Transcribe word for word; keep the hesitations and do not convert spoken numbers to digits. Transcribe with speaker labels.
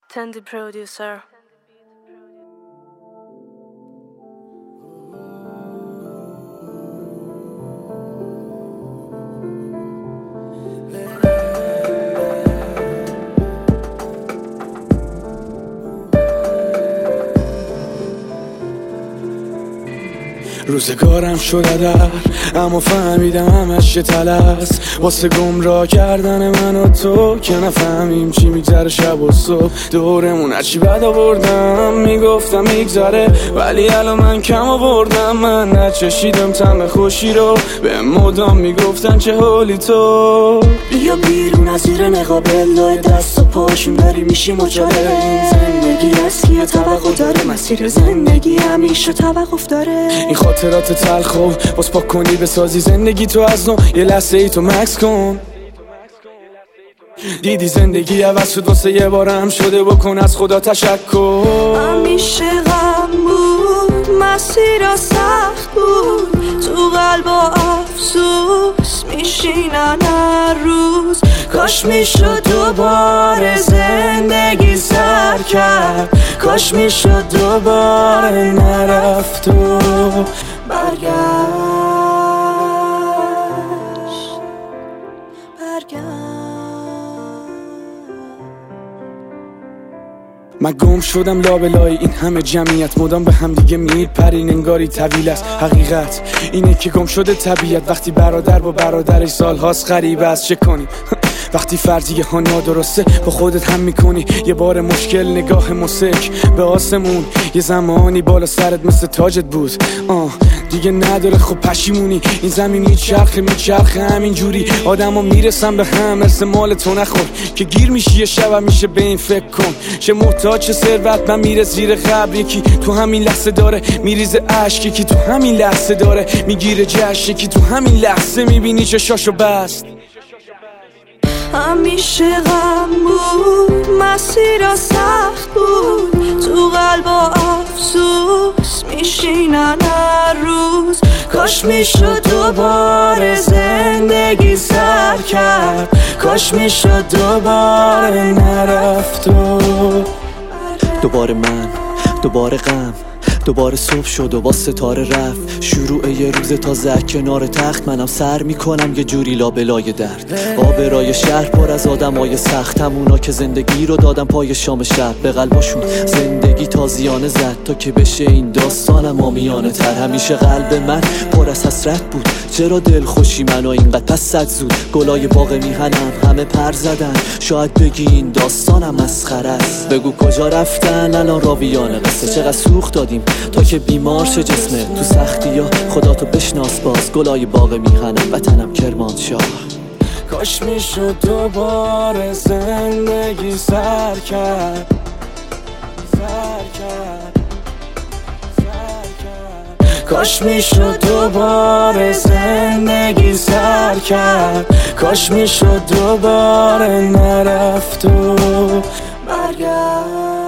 Speaker 1: Tandy producer.
Speaker 2: روزگارم شده در اما فهمیدم همش یه تلس واسه گمراه کردن من و تو که نفهمیم چی میگذره شب و صبح دورمون هرچی بد آوردم میگفتم میگذره ولی الان من کم آوردم من نچشیدم طعم خوشی رو به مدام میگفتن چه حالی تو
Speaker 3: بیا بیرون از زیر نقاب لای دست و پاشون داری میشی مجاور این زندگی از کیه توقع داره مسیر زندگی همیشه توقف داره
Speaker 2: این خاطرات تلخو باز پاک کنی بسازی زندگی تو از نو یه لحظه ای تو مکس کن دیدی زندگی عوض شد واسه یه بارم شده بکن از خدا تشکر
Speaker 3: همیشه غم بود مسیر سخت بود تو قلب و افسوس میشینن هر روز کاش میشد دوباره زندگی سر کرد کاش میشد دوباره نرفت و برگشت برگشت
Speaker 2: من گم شدم لابلای این همه جمعیت مدام به هم دیگه میپرین انگاری طویل است حقیقت اینه که گم شده طبیعت وقتی برادر با برادرش سالهاست غریبه است چه کنیم وقتی فرضیه ها نادرسته با خودت هم میکنی یه بار مشکل نگاه مسک به آسمون یه زمانی بالا سرت مثل تاجت بود آه دیگه نداره خب پشیمونی این زمین میچرخه میچرخه همین جوری آدم ها میرسن به هم مثل مال تو نخور که گیر میشی یه شب میشه به این فکر کن چه محتاج چه ثروت من میره زیر قبر یکی تو همین لحظه داره میریزه اشک یکی تو همین لحظه داره میگیره جشن یکی تو همین لحظه میبینی چه شاشو بست
Speaker 3: همیشه غم بود مسیر سخت بود تو قلب و افسوس میشینن هر روز کاش میشد دوباره زندگی سر کرد کاش میشد دوباره نرفت و
Speaker 4: دوباره من دوباره غم دوباره صبح شد و با ستاره رفت شروع یه روز تازه کنار تخت منم سر میکنم یه جوری لابلای درد آبرای شهر پر از آدمای سخت همونا که زندگی رو دادم پای شام شب به قلباشون زندگی تازیانه زد تا که بشه این داستانم آمیانه تر همیشه قلب من پر از حسرت بود چرا دل خوشی منو اینقدر پس صد زود گلای باغ میهنم همه پر زدن شاید بگی این داستانم مسخره است بگو کجا رفتن الان راویان قصه چقدر سوخت دادیم تا که بیمار شه جسمه تو سختی ها خدا تو بشناس باز گلای باغ میهنم وطنم کرمانشاه
Speaker 2: کاش میشد دوباره زندگی سر کرد سر کرد سر کرد کاش میشد دوباره زندگی سر کرد کاش میشد دوباره نرفت و برگشت